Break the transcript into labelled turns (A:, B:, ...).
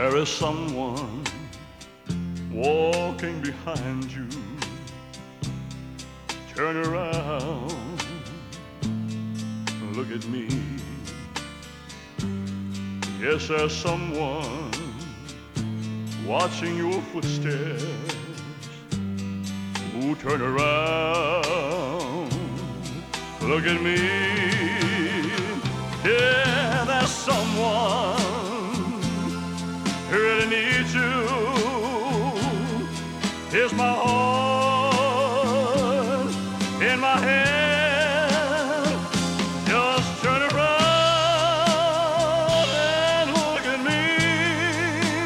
A: There is someone walking behind you. Turn around, look at me. Yes, there's someone watching your footsteps. Ooh, turn around, look at me. Yeah, there's someone who really needs you. Here's my heart.